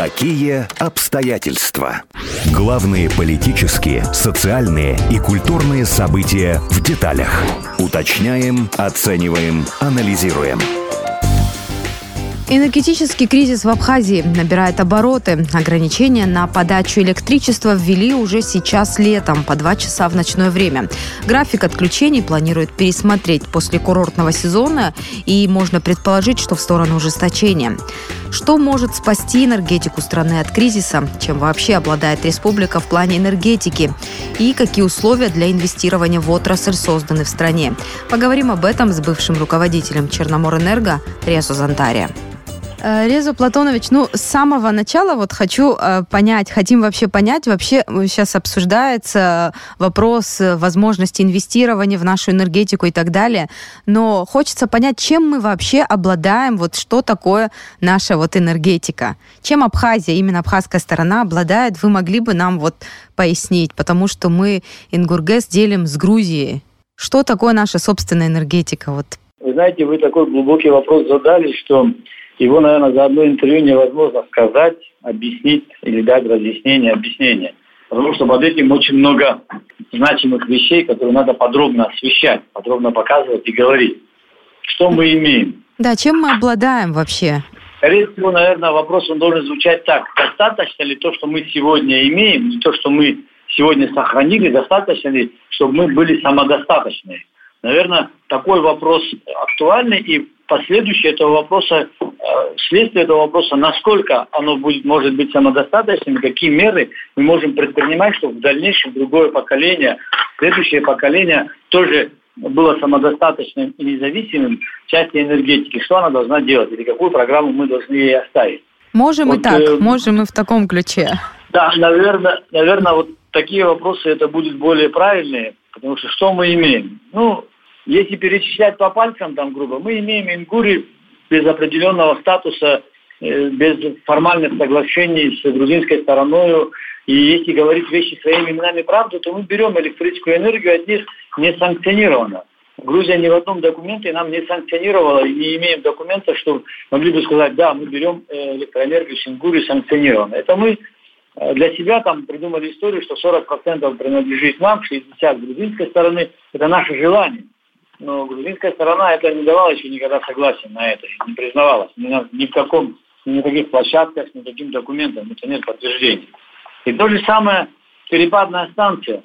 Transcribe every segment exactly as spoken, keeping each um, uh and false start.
Какие обстоятельства? Главные политические, социальные и культурные события в деталях. Уточняем, оцениваем, анализируем. Энергетический кризис в Абхазии набирает обороты. Ограничения на подачу электричества ввели уже сейчас летом, по два часа в ночное время. График отключений планируют пересмотреть после курортного сезона, и можно предположить, что в сторону ужесточения. Что может спасти энергетику страны от кризиса? Чем вообще обладает республика в плане энергетики? И какие условия для инвестирования в отрасль созданы в стране? Поговорим об этом с бывшим руководителем Черноморэнерго Резо Зантария. Резо Платонович, ну, с самого начала вот хочу э, понять, хотим вообще понять, вообще сейчас обсуждается вопрос возможности инвестирования в нашу энергетику и так далее, но хочется понять, чем мы вообще обладаем, вот что такое наша вот энергетика, чем Абхазия, именно абхазская сторона обладает, вы могли бы нам вот пояснить, потому что мы Ингургес делим с Грузией. Что такое наша собственная энергетика? Вот. Вы знаете, вы такой глубокий вопрос задали, что его, наверное, за одно интервью невозможно сказать, объяснить или дать разъяснение, объяснение. Потому что под этим очень много значимых вещей, которые надо подробно освещать, подробно показывать и говорить. Что мы имеем? Да, чем мы обладаем вообще? Скорее всего, наверное, вопрос он должен звучать так. Достаточно ли то, что мы сегодня имеем, и то, что мы сегодня сохранили, достаточно ли, чтобы мы были самодостаточны? Наверное, такой вопрос актуальный, и последующее этого вопроса, следствие этого вопроса, насколько оно будет, может быть самодостаточным, какие меры мы можем предпринимать, чтобы в дальнейшем другое поколение, следующее поколение тоже было самодостаточным и независимым в части энергетики. Что она должна делать или какую программу мы должны ей оставить? Можем вот, и так, э, можем и в таком ключе. Да, наверное, наверное, вот такие вопросы это будут более правильные, потому что что мы имеем? Ну, если перечислять по пальцам, там, грубо, мы имеем Ингури без определенного статуса, э, без формальных соглашений с грузинской стороной. И если говорить вещи своими именами и правду, то мы берем электрическую энергию от них не санкционированно. Грузия ни в одном документе нам не санкционировала, и не имеем документа, что могли бы сказать, да, мы берем электроэнергию с Ингури санкционированно. Это мы для себя там придумали историю, что сорок процентов принадлежит нам, шестьдесят процентов грузинской стороны. Это наше желание. Но грузинская сторона это не давала еще никогда согласия на это, не признавалась ни, на, ни в каком, ни на каких площадках, ни каким документом, это нет подтверждения. И то же самое перепадная станция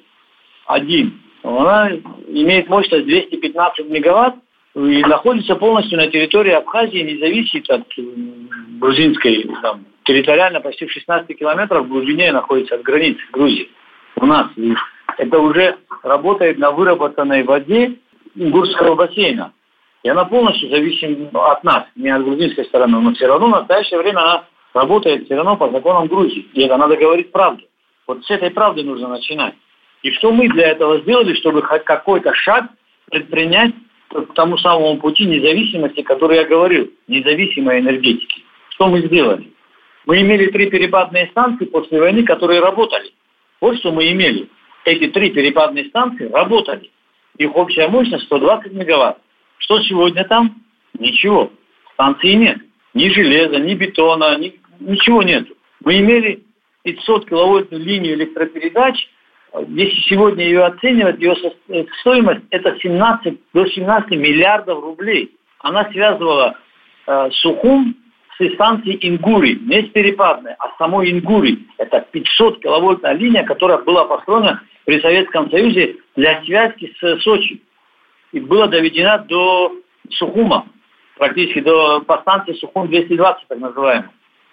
один, она имеет мощность двести пятнадцать мегаватт и находится полностью на территории Абхазии, не зависит от грузинской, там, территориально почти в шестнадцати километрах в глубине находится от границы Грузии. У нас и это уже работает на выработанной воде Ингурского бассейна. И она полностью зависит от нас, не от грузинской стороны. Но все равно в настоящее время она работает все равно по законам Грузии. И это надо говорить правду. Вот с этой правды нужно начинать. И что мы для этого сделали, чтобы хоть какой-то шаг предпринять к тому самому пути независимости, который я говорил, независимой энергетики. Что мы сделали? Мы имели три перепадные станции после войны, которые работали. Вот что мы имели. Эти три перепадные станции работали. Их общая мощность сто двадцать мегаватт. Что сегодня там? Ничего. Станции нет. Ни железа, ни бетона, ни, ничего нет. Мы имели пятисоткиловольтную линию электропередач. Если сегодня ее оценивать, ее стоимость это семнадцать до семнадцати миллиардов рублей. Она связывала э, Сухум с станцией Ингури, не с перепадной, а с самой Ингури. Это пятисоткиловольтная линия, которая была построена при Советском Союзе для связки с Сочи. И была доведена до Сухума, практически до по станции Сухум двести двадцать, так называемой.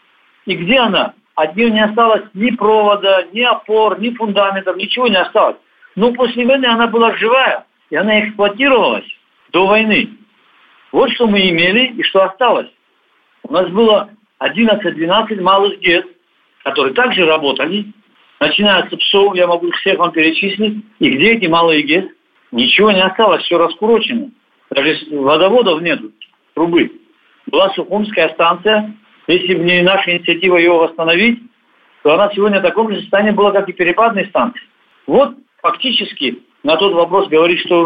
И где она? От нее не осталось ни провода, ни опор, ни фундаментов, ничего не осталось. Но после войны она была живая, и она эксплуатировалась до войны. Вот что мы имели и что осталось. У нас было одиннадцать-двенадцать малых ГЭС, которые также работали. Начиная с ПСО, я могу всех вам перечислить. И где эти малые ГЭС? Ничего не осталось, все раскурочено. Даже водоводов нету, трубы. Была Сухумская станция. Если бы не наша инициатива ее восстановить, то она сегодня в таком же состоянии была, как и перепадные станции. Вот фактически на тот вопрос говорить, что, вы,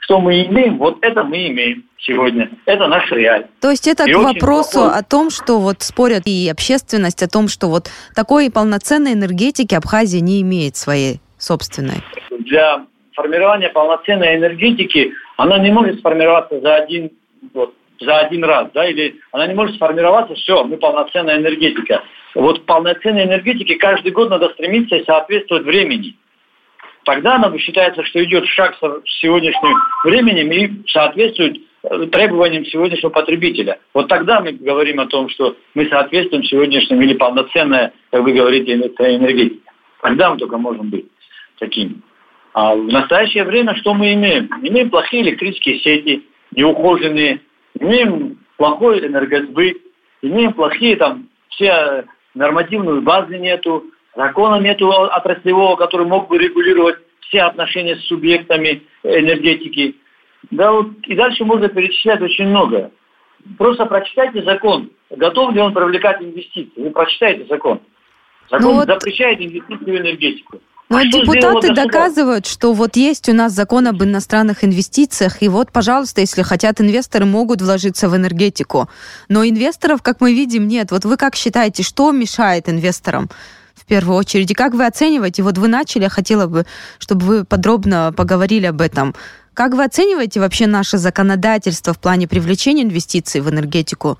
что мы имеем, вот это мы имеем сегодня. Это наш реаль. То есть это и к вопросу плохой. О том, что вот спорят и общественность, о том, что вот такой полноценной энергетики Абхазия не имеет своей собственной. Для формирования полноценной энергетики она не может сформироваться за один, вот, за один раз, да, или она не может сформироваться, все, мы полноценная энергетика. Вот полноценной энергетике каждый год надо стремиться и соответствовать времени. Тогда она считается, что идет шаг с сегодняшним временем и соответствует требованиям сегодняшнего потребителя. Вот тогда мы говорим о том, что мы соответствуем сегодняшним или полноценная, как вы говорите, энергетика. Тогда мы только можем быть такими. А в настоящее время что мы имеем? Имеем плохие электрические сети, неухоженные, имеем плохой энергосбыт, имеем плохие там все нормативную базу нету, закона нету отраслевого, который мог бы регулировать все отношения с субъектами энергетики. Да, вот, и дальше можно перечислять очень многое. Просто прочитайте закон. Готов ли он привлекать инвестиции? Вы прочитайте закон. Закон ну вот... запрещает инвестиции в энергетику. Но а депутаты доказывают, что вот есть у нас закон об иностранных инвестициях, и вот, пожалуйста, если хотят, инвесторы могут вложиться в энергетику. Но инвесторов, как мы видим, нет. Вот вы как считаете, что мешает инвесторам в первую очередь? И как вы оцениваете? Вот вы начали, я хотела бы, чтобы вы подробно поговорили об этом. Как вы оцениваете вообще наше законодательство в плане привлечения инвестиций в энергетику?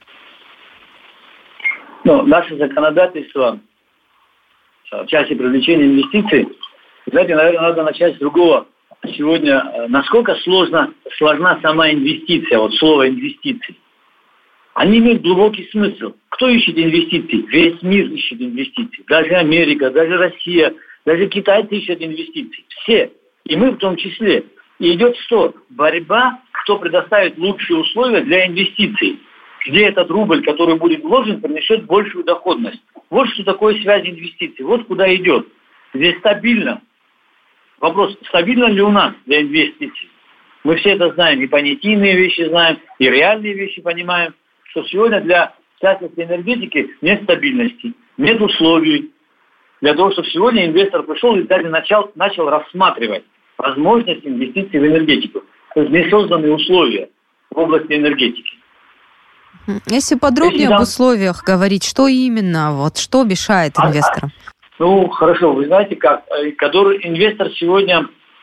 Ну, наше законодательство в части привлечения инвестиций, знаете, наверное, надо начать с другого. Сегодня, насколько сложно, сложна сама инвестиция, вот слово инвестиции. Они имеют глубокий смысл. Кто ищет инвестиции? Весь мир ищет инвестиции. Даже Америка, даже Россия, даже китайцы ищут инвестиции. Все. И мы в том числе. И идет что? Борьба, кто предоставит лучшие условия для инвестиций. Где этот рубль, который будет вложен, принесет большую доходность. Вот что такое связь инвестиций. Вот куда идет. Здесь стабильно. Вопрос, стабильно ли у нас для инвестиций? Мы все это знаем. И понятийные вещи знаем, и реальные вещи понимаем, что сегодня для частности энергетики нет стабильности, нет условий. Для того, чтобы сегодня инвестор пришел и даже начал, начал рассматривать возможность инвестиций в энергетику. То есть не созданы условия в области энергетики. Если подробнее Если об там... условиях говорить, что именно, вот что мешает а, инвесторам? Ну, хорошо, вы знаете как, который инвестор сегодня,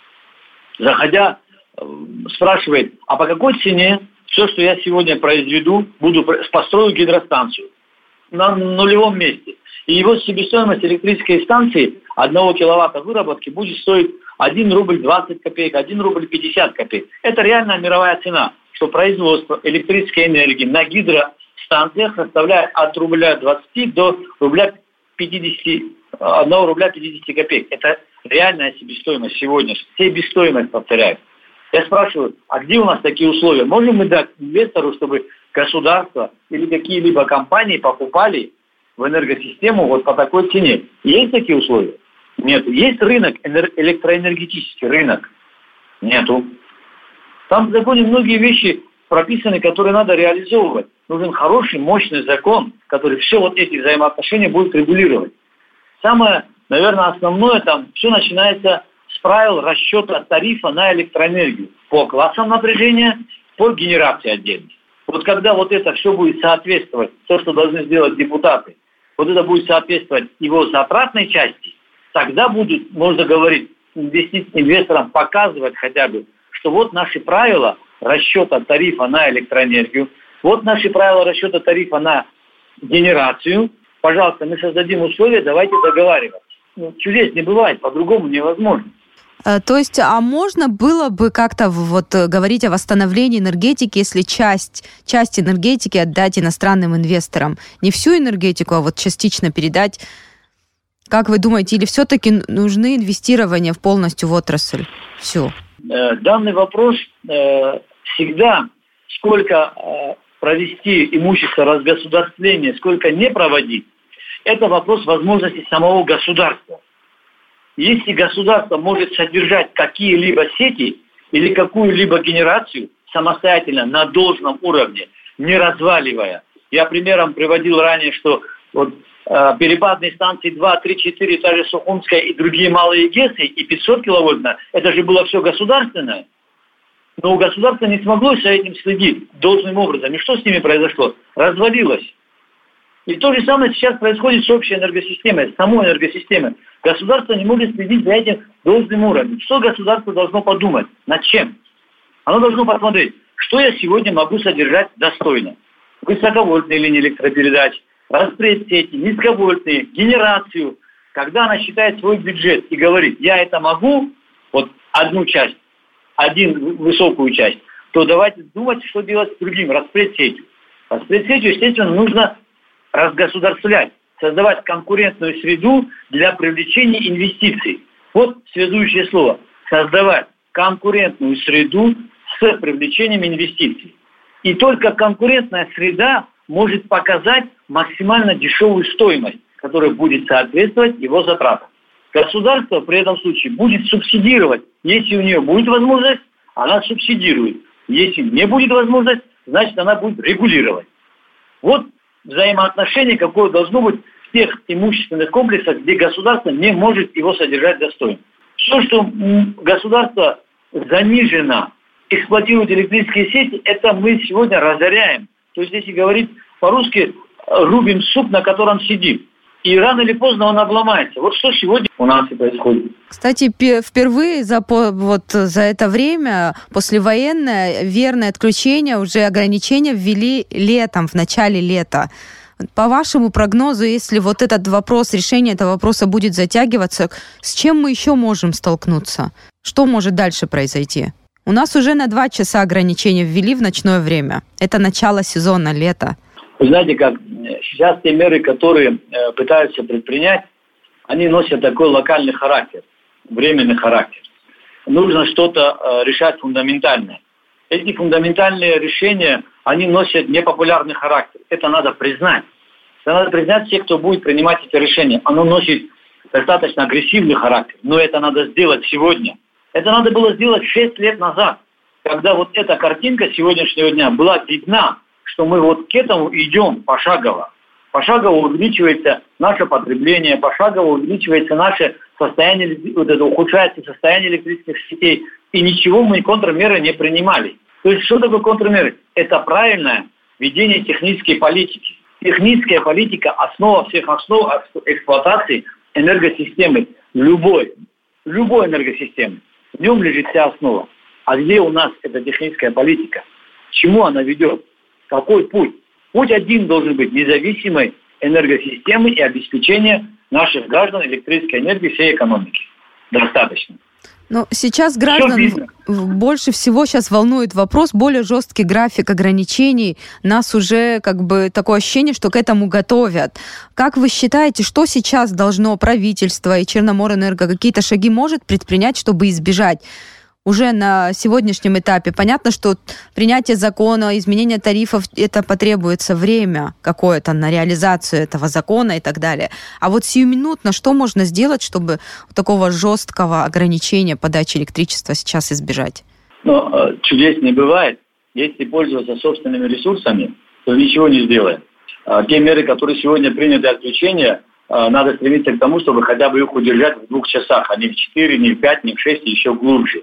заходя, спрашивает, а по какой цене все, что я сегодня произведу, буду построю гидростанцию на нулевом месте. И его себестоимость электрической станции одного киловатта выработки будет стоить один рубль двадцать копеек, один рубль пятьдесят копеек. Это реальная мировая цена, что производство электрической энергии на гидростанциях составляет от рубля двадцати до рубля пятидесяти, одного рубля пятидесяти копеек. Это реальная себестоимость сегодня. Себестоимость, повторяю. Я спрашиваю, а где у нас такие условия? Можем мы дать инвестору, чтобы государство или какие-либо компании покупали в энергосистему вот по такой цене? Есть такие условия? Нет. Есть рынок, электроэнергетический рынок? Нету. Там в законе многие вещи прописаны, которые надо реализовывать. Нужен хороший, мощный закон, который все вот эти взаимоотношения будет регулировать. Самое, наверное, основное там, все начинается с правил расчета тарифа на электроэнергию по классам напряжения, по генерации отдельно. Вот когда вот это все будет соответствовать, то, что должны сделать депутаты, вот это будет соответствовать его затратной части, тогда будет, можно говорить, инвесторам показывать хотя бы, что вот наши правила расчета тарифа на электроэнергию, вот наши правила расчета тарифа на генерацию. Пожалуйста, мы создадим условия, давайте договариваться. Ну, чудес не бывает, по-другому невозможно. То есть, а можно было бы как-то вот говорить о восстановлении энергетики, если часть, часть энергетики отдать иностранным инвесторам? Не всю энергетику, а вот частично передать. Как вы думаете, или все-таки нужны инвестирования в полностью в отрасль? Все. Данный вопрос всегда, сколько провести имущество разгосударствления, сколько не проводить, это вопрос возможностей самого государства. Если государство может содержать какие-либо сети или какую-либо генерацию самостоятельно на должном уровне, не разваливая. Я примером приводил ранее, что вот, э, перепадные станции два, три, четыре, та же Сухумская и другие малые ГЭСы, и пятьсот киловольтная, это же было все государственное. Но государство не смогло за этим следить должным образом. И что с ними произошло? Развалилось. И то же самое сейчас происходит с общей энергосистемой, с самой энергосистемой. Государство не может следить за этим должным уровнем. Что государство должно подумать? Над чем? Оно должно посмотреть, что я сегодня могу содержать достойно. Высоковольтные линии электропередач, распредсети, низковольтные, генерацию. Когда она считает свой бюджет и говорит, я это могу, вот одну часть, один высокую часть, то давайте думать, что делать с другим, распредсетью. Распредсетью, естественно, нужно разгосударствлять, создавать конкурентную среду для привлечения инвестиций. Вот связующее слово. Создавать конкурентную среду с привлечением инвестиций. И только конкурентная среда может показать максимально дешевую стоимость, которая будет соответствовать его затратам. Государство при этом случае будет субсидировать. Если у нее будет возможность, она субсидирует. Если не будет возможность, значит она будет регулировать. Вот взаимоотношение, какое должно быть в тех имущественных комплексах, где государство не может его содержать достойно. Все, что государство занижено, эксплуатирует электрические сети, это мы сегодня разоряем. То есть, если говорить по-русски, рубим суп, на котором сидим. И рано или поздно он обломается. Вот что сегодня у нас и происходит. Кстати, впервые за, вот, за это время, послевоенное, верное отключение, уже ограничения ввели летом, в начале лета. По вашему прогнозу, если вот этот вопрос, решение этого вопроса будет затягиваться, с чем мы еще можем столкнуться? Что может дальше произойти? У нас уже на два часа ограничения ввели в ночное время. Это начало сезона, лета. Вы знаете, как сейчас те меры, которые э, пытаются предпринять, они носят такой локальный характер, временный характер. Нужно что-то э, решать фундаментальное. Эти фундаментальные решения, они носят непопулярный характер. Это надо признать. Это надо признать всех, кто будет принимать эти решения. Оно носит достаточно агрессивный характер, но это надо сделать сегодня. Это надо было сделать шесть лет назад, когда вот эта картинка сегодняшнего дня была видна, что мы вот к этому идем пошагово. Пошагово увеличивается наше потребление, пошагово увеличивается наше состояние, вот это ухудшается состояние электрических сетей, и ничего мы контрмеры не принимали. То есть что такое контрмеры? Это правильное ведение технической политики. Техническая политика – основа всех основ эксплуатации энергосистемы, любой, любой энергосистемы. В нем лежит вся основа. А где у нас эта техническая политика? К чему она ведет? Какой путь? Путь один должен быть независимой энергосистемы и обеспечения наших граждан электрической энергией всей экономики. Достаточно. Но сейчас граждан больше всего сейчас волнует вопрос, более жесткий график ограничений. Нас уже как бы такое ощущение, что к этому готовят. Как вы считаете, что сейчас должно правительство и Черноморэнерго, какие-то шаги может предпринять, чтобы избежать? Уже на сегодняшнем этапе понятно, что принятие закона, изменение тарифов, это потребуется время какое-то на реализацию этого закона и так далее. А вот сиюминутно что можно сделать, чтобы такого жесткого ограничения подачи электричества сейчас избежать? Но чудес не бывает. Если пользоваться собственными ресурсами, то ничего не сделаем. Те меры, которые сегодня приняты отключения, надо стремиться к тому, чтобы хотя бы их удержать в двух часах, а не в четыре, не в пять, не в шесть, и еще глубже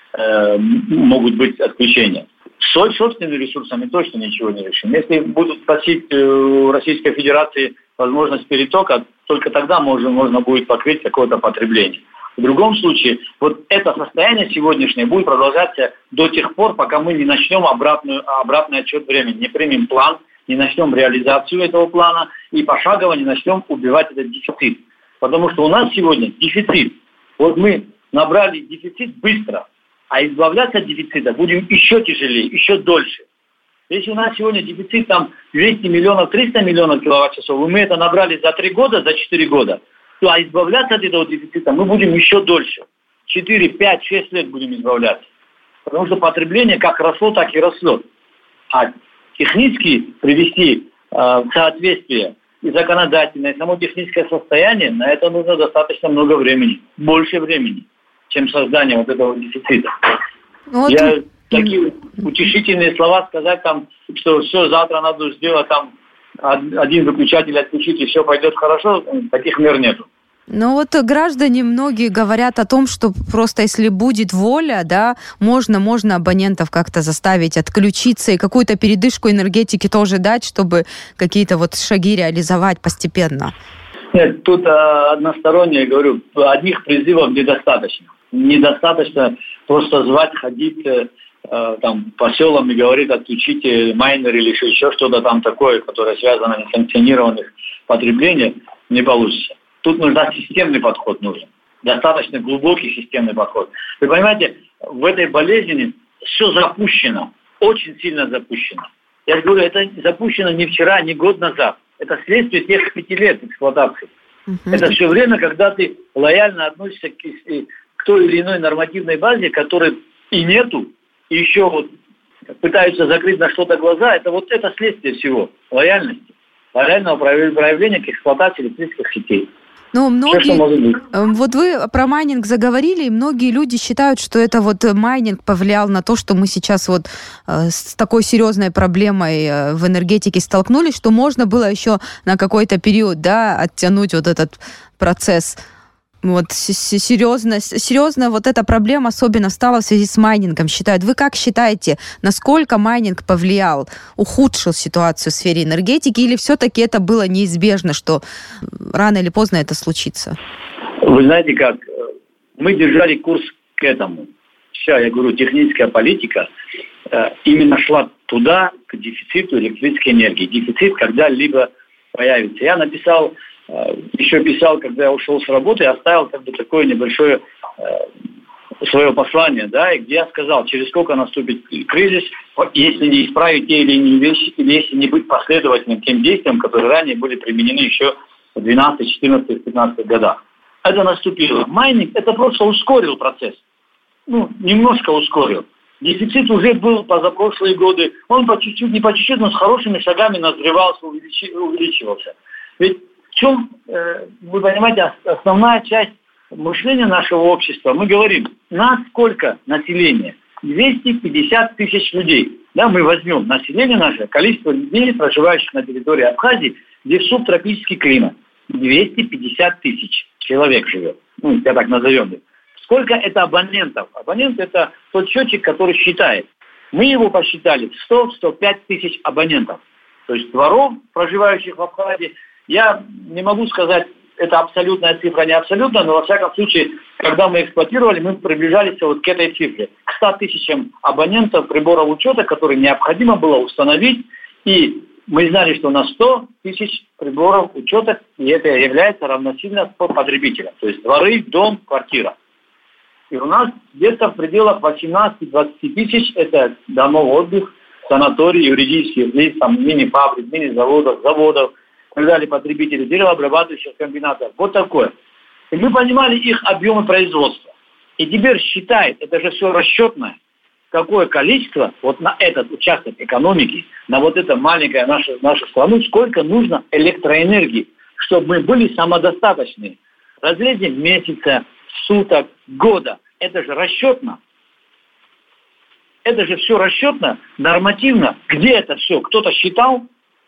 могут быть отключения. С собственными ресурсами точно ничего не решим. Если будут просить у Российской Федерации возможность перетока, только тогда можно, можно будет покрыть какое-то потребление. В другом случае, вот это состояние сегодняшнее будет продолжаться до тех пор, пока мы не начнем обратную, обратный отчет времени, не примем план, не начнем реализацию этого плана и пошагово не начнем убивать этот дефицит. Потому что у нас сегодня дефицит. Вот мы набрали дефицит быстро, а избавляться от дефицита будем еще тяжелее, еще дольше. Если у нас сегодня дефицит там двести миллионов, триста миллионов киловатт-часов, и мы это набрали за три года, за четыре года, то а избавляться от этого дефицита мы будем еще дольше. четыре, пять, шесть лет будем избавляться. Потому что потребление как росло, так и росло. А технически привести э, в соответствие и законодательное, и само техническое состояние, на это нужно достаточно много времени, больше времени, чем создание вот этого дефицита. Вот. Я такие утешительные слова сказать, там, что все, завтра надо сделать, там, один выключатель отключить, и все пойдет хорошо, таких мер нету. Ну вот граждане многие говорят о том, что просто если будет воля, да, можно, можно абонентов как-то заставить отключиться и какую-то передышку энергетики тоже дать, чтобы какие-то вот шаги реализовать постепенно. Нет, тут а, односторонне, я говорю, одних призывов недостаточно. Недостаточно просто звать, ходить а, там, по селам и говорить, отключите майнер или еще что-то там такое, которое связано с несанкционированным потреблением, не получится. Тут нужен системный подход, нужен. Достаточно глубокий системный подход. Вы понимаете, в этой болезни все запущено, очень сильно запущено. Я говорю, это запущено не вчера, не год назад. Это следствие тех пяти лет эксплуатации. Uh-huh. Это все время, когда ты лояльно относишься к, к той или иной нормативной базе, которой и нету, и еще вот пытаются закрыть на что-то глаза. Это вот это следствие всего. Лояльности. Лояльного проявления к эксплуатации электрических сетей. Но многие, вот вы про майнинг заговорили, и многие люди считают, что это вот майнинг повлиял на то, что мы сейчас вот э, с такой серьезной проблемой э, в энергетике столкнулись, что можно было еще на какой-то период, да, оттянуть вот этот процесс. Вот серьезно, серьезно вот эта проблема особенно стала в связи с майнингом, считают. Вы как считаете, насколько майнинг повлиял, ухудшил ситуацию в сфере энергетики, или все-таки это было неизбежно, что рано или поздно это случится? Вы знаете как, мы держали курс к этому. Вся, я говорю, техническая политика э, именно шла туда, к дефициту электрической энергии. Дефицит когда-либо появится. Я написал Еще писал, когда я ушел с работы, оставил как бы такое небольшое э, свое послание, да, и где я сказал, через сколько наступит кризис, если не исправить те или иные вещи, или если не быть последовательным тем действиям, которые ранее были применены еще в двенадцатом, четырнадцатом, пятнадцатом годах. Это наступило. Майнинг это просто ускорил процесс. Ну, немножко ускорил. Дефицит уже был позапрошлые годы. Он по чуть-чуть, не по чуть-чуть, но с хорошими шагами назревался, увеличивался. Ведь в чем, э, вы понимаете, основная часть мышления нашего общества? Мы говорим, насколько население? двести пятьдесят тысяч людей. Да, мы возьмем население наше, количество людей, проживающих на территории Абхазии, где субтропический климат. двести пятьдесят тысяч человек живет. Ну, я так назовем. Сколько это абонентов? Абонент это тот счетчик, который считает. Мы его посчитали в сто - сто пять тысяч абонентов. То есть дворов, проживающих в Абхазии. Я не могу сказать, это абсолютная цифра, не абсолютная, но во всяком случае, когда мы эксплуатировали, мы приближались вот к этой цифре. К ста тысячам абонентов приборов учета, которые необходимо было установить. И мы знали, что на сто тысяч приборов учета, и это является равносильно по потребителям. То есть дворы, дом, квартира. И у нас где-то в пределах восемнадцать-двадцать тысяч это домов отдыха, санаторий, юридических лиц, там, мини-фабрик, мини-заводов, заводов. И так далее, потребители, деревообрабатывающих комбинатов. Вот такое. И мы понимали их объемы производства. И теперь считает, это же все расчетное, какое количество вот на этот участок экономики, на вот это маленькое нашу, нашу страну, сколько нужно электроэнергии, чтобы мы были самодостаточны. В разрезе месяца, суток, года. Это же расчетно. Это же все расчетно, нормативно. Где это все? Кто-то считал?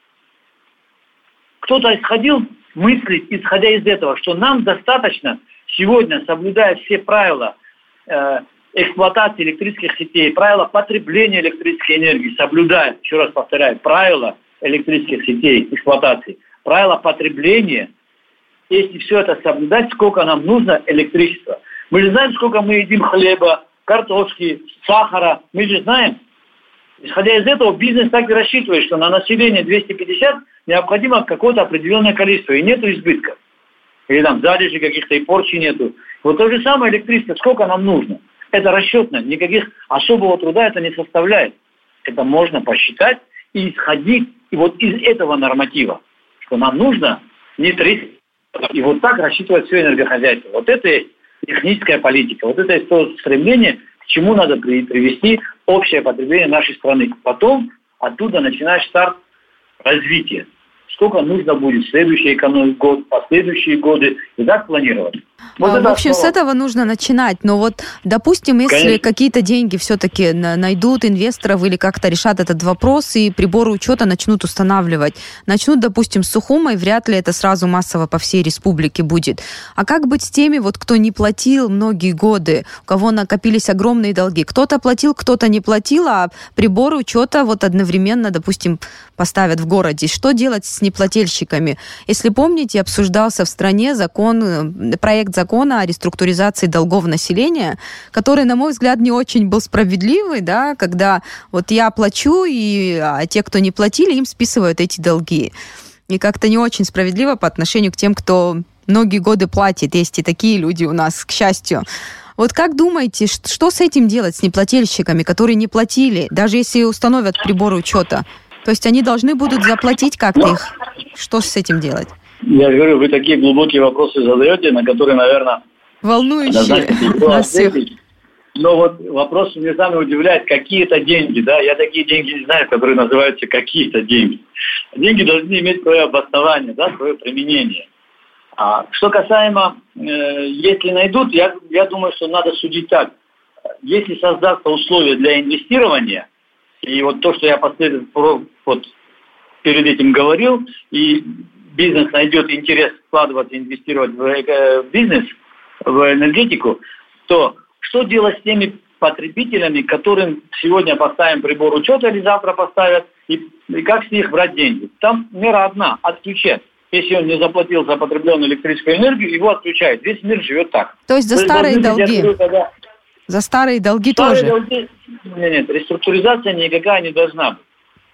Кто-то исходил мыслить, исходя из этого, что нам достаточно сегодня, соблюдая все правила э, эксплуатации электрических сетей, правила потребления электрической энергии, соблюдая, еще раз повторяю, правила электрических сетей эксплуатации, правила потребления, если все это соблюдать, сколько нам нужно электричества. Мы же знаем, сколько мы едим хлеба, картошки, сахара, мы же знаем. Исходя из этого, бизнес так и рассчитывает, что на население двести пятьдесят необходимо какое-то определенное количество, и нету избытков. Или там залежи каких-то и порчи нету. Вот то же самое электричество, сколько нам нужно. Это расчетно, никаких особого труда это не составляет. Это можно посчитать и исходить и вот из этого норматива, что нам нужно не тридцать, и вот так рассчитывать все энергохозяйство. Вот это и техническая политика, вот это и то стремление, к чему надо привести общее потребление нашей страны. Потом оттуда начинаешь старт развития. сколько нужно будет в следующий экономический год, последующие годы, и так планировать. Вот а, в общем, основа. С этого нужно начинать. Но вот, допустим, если Конечно. какие-то деньги все-таки найдут инвесторов или как-то решат этот вопрос, и приборы учета начнут устанавливать. Начнут, допустим, с Сухумой, вряд ли это сразу массово по всей республике будет. А как быть с теми, вот, кто не платил многие годы, у кого накопились огромные долги? Кто-то платил, кто-то не платил, а приборы учета вот одновременно, допустим, поставят в городе. Что делать с неплательщиками? Если помните, обсуждался в стране закон, проект закона о реструктуризации долгов населения, который, на мой взгляд, не очень был справедливый, да, когда вот я плачу, и а те, кто не платили, им списывают эти долги. И как-то не очень справедливо по отношению к тем, кто многие годы платит. Есть и такие люди у нас, к счастью. Вот как думаете, что с этим делать, с неплательщиками, которые не платили, даже если установят приборы учета? То есть они должны будут заплатить как-то их. Что с этим делать? Я говорю, вы такие глубокие вопросы задаете, на которые, наверное... Волнующие нас всех. Но вот вопрос меня сами удивляет, какие-то деньги, да, я такие деньги не знаю, которые называются какие-то деньги. Деньги должны иметь свое обоснование, да, свое применение. А что касаемо, э, если найдут, я, я думаю, что надо судить так. Если создастся условия для инвестирования, и вот то, что я последовательно вот, перед этим говорил, и бизнес найдет интерес вкладываться, инвестировать в бизнес, в энергетику, то что делать с теми потребителями, которым сегодня поставим прибор учета или завтра поставят, и, и как с них брать деньги? Там мера одна – отключать. Если он не заплатил за потребленную электрическую энергию, его отключают. Весь мир живет так. То есть за То старые долги? Говорю, когда... За старые долги старые тоже? Долги... Нет, нет, реструктуризация никакая не должна быть.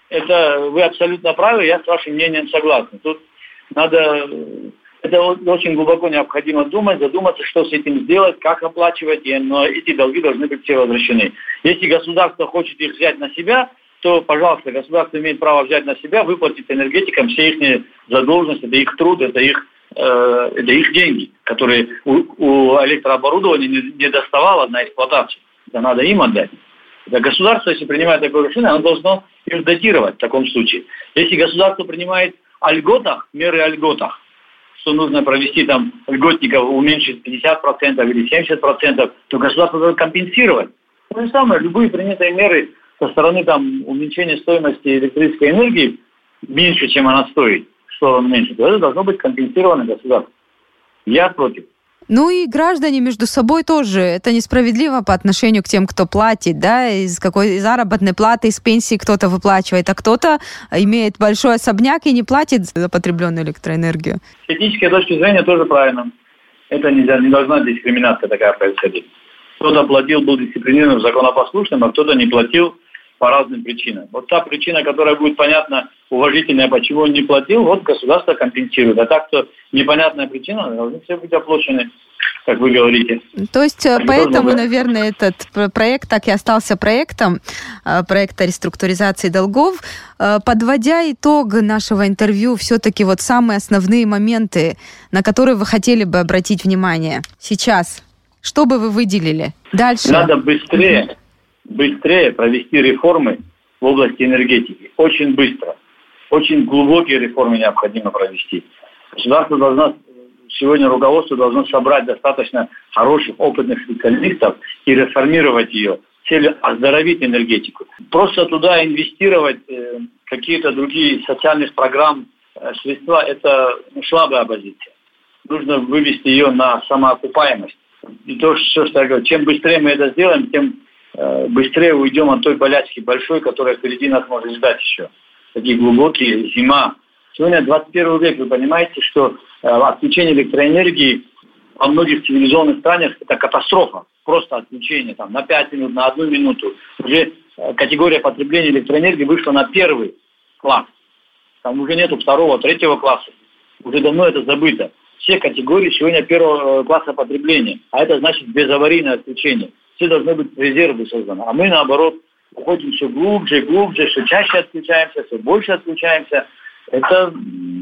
Это вы абсолютно правы, я с вашим мнением согласен. Тут надо, это очень глубоко необходимо думать, задуматься, что с этим сделать, как оплачивать, но эти долги должны быть все возвращены. Если государство хочет их взять на себя, то, пожалуйста, государство имеет право взять на себя, выплатить энергетикам все их задолженности, это их труд, это их, э, это их деньги, которые у, у электрооборудования не, не доставало на эксплуатацию. Это надо им отдать. Это государство, если принимает такое решение, оно должно их датировать в таком случае. Если государство принимает о льготах, меры о льготах, что нужно провести там льготников уменьшить пятьдесят процентов или семьдесят процентов, то государство должно компенсировать. То же самое, любые принятые меры со стороны там уменьшения стоимости электрической энергии меньше, чем она стоит, что он меньше, то это должно быть компенсировано государством. Я против. Ну и граждане между собой тоже. Это несправедливо по отношению к тем, кто платит, да, из какой заработной платы, из пенсии кто-то выплачивает, а кто-то имеет большой особняк и не платит за потребленную электроэнергию. С этической точки зрения тоже правильно. Это нельзя, не должна дискриминация такая происходить. Кто-то платил, был дисциплинированным, законопослушным, а кто-то не платил по разным причинам. Вот та причина, которая будет понятна, уважительная, почему он не платил, вот государство компенсирует. А так, что непонятная причина, должны все быть оплачены, как вы говорите. То есть, так поэтому, наверное, этот проект так и остался проектом, проекта реструктуризации долгов. Подводя итог нашего интервью, все-таки вот самые основные моменты, на которые вы хотели бы обратить внимание сейчас, что бы вы выделили? Дальше. Надо быстрее. быстрее провести реформы в области энергетики. Очень быстро. Очень глубокие реформы необходимо провести. Государство должно, сегодня руководство должно собрать достаточно хороших, опытных специалистов и реформировать ее с целью оздоровить энергетику. Просто туда инвестировать э, какие-то другие социальных программ, э, средства, это ну, слабая позиция. Нужно вывести ее на самоокупаемость. И то, что я говорю, чем быстрее мы это сделаем, тем быстрее уйдем от той болячки большой, которая впереди нас может ждать еще. Такие глубокие, зима. Сегодня двадцать первый век, вы понимаете, что отключение электроэнергии во многих цивилизованных странах это катастрофа. Просто отключение там, на пять минут, на одну минуту. Уже категория потребления электроэнергии вышла на первый класс. Там уже нету второго, третьего класса. Уже давно это забыто. Все категории сегодня первого класса потребления. А это значит безаварийное отключение. Все должны быть резервы созданы. А мы, наоборот, уходим все глубже и глубже, все чаще отключаемся, все больше отключаемся. Это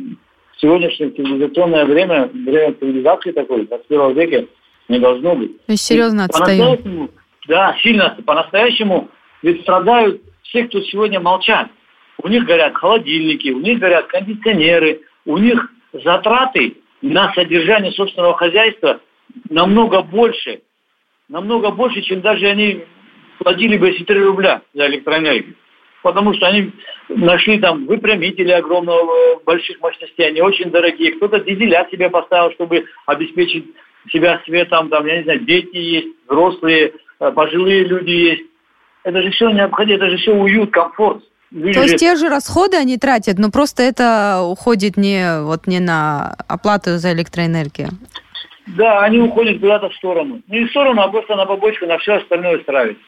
в сегодняшнее цивилизационное время, время цивилизации такой, в двадцать первом веке, не должно быть. То есть серьезно отстаем. Да, сильно. По-настоящему ведь страдают все, кто сегодня молчат. у них горят холодильники, у них горят кондиционеры, у них затраты на содержание собственного хозяйства намного больше, намного больше, чем даже они платили бы эти три рубля за электроэнергию. Потому что они нашли там выпрямители огромного, больших мощностей, они очень дорогие. Кто-то дизеля себе поставил, чтобы обеспечить себя светом, там, я не знаю, дети есть, взрослые, пожилые люди есть. Это же все необходимо, это же все уют, комфорт. Люди То есть же... те же расходы они тратят, но просто это уходит не, вот, не на оплату за электроэнергию? Да, они уходят куда-то в сторону. Не в сторону, а просто на побочку, на все остальное стравить.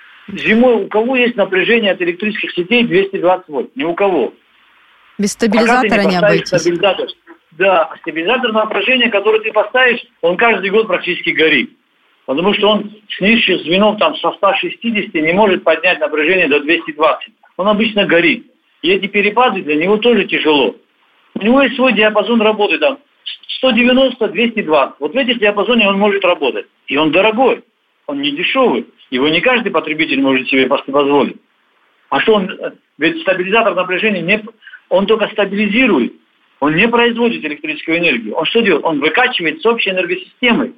Зимой у кого есть напряжение от электрических сетей двести двадцать вольт? Ни у кого. Без стабилизатора не, не обойтись. Стабилизатор. Да, стабилизатор напряжения, который ты поставишь, он каждый год практически горит. Потому что он с низших звенов там, со ста шестидесяти не может поднять напряжение до двухсот двадцати. Он обычно горит. И эти перепады для него тоже тяжело. У него есть свой диапазон работы там сто девяносто - двести двадцать. Вот в этих диапазоне он может работать. И он дорогой, он не дешевый. Его не каждый потребитель может себе позволить. А что он... Ведь стабилизатор напряжения, не, он только стабилизирует. Он не производит электрическую энергию. Он что делает? Он выкачивает с общей энергосистемы.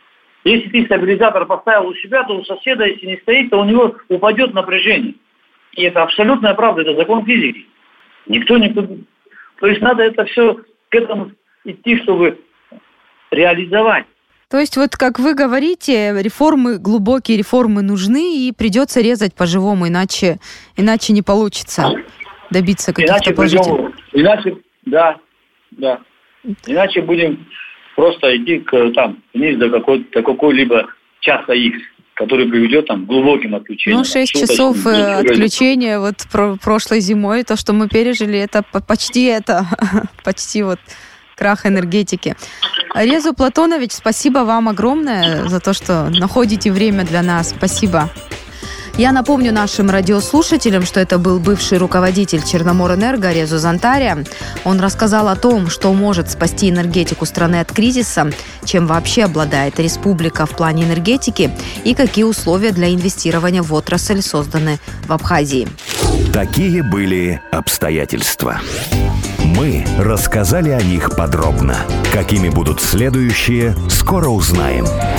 Если ты стабилизатор поставил у себя, то у соседа, если не стоит, то у него упадет напряжение. И это абсолютная правда, это закон физики. Никто не... То есть надо это все к этому идти, чтобы реализовать. То есть вот, как вы говорите, реформы, глубокие реформы нужны, и придется резать по-живому, иначе, иначе не получится добиться каких-то положительных. Иначе, да, да. Иначе будем просто идти к, там, вниз до, какой, до какой-либо часа Х, который приведет там, к глубоким отключениям. Ну, шесть часов отключения вот про- прошлой зимой, то, что мы пережили, это почти это, почти вот крах энергетики. Резу Платонович, спасибо вам огромное за то, что находите время для нас. Спасибо. Я напомню нашим радиослушателям, что это был бывший руководитель Черноморэнерго Резу Зантария. Он рассказал о том, что может спасти энергетику страны от кризиса, чем вообще обладает республика в плане энергетики и какие условия для инвестирования в отрасль созданы в Абхазии. Такие были обстоятельства. Мы рассказали о них подробно. Какими будут следующие, скоро узнаем.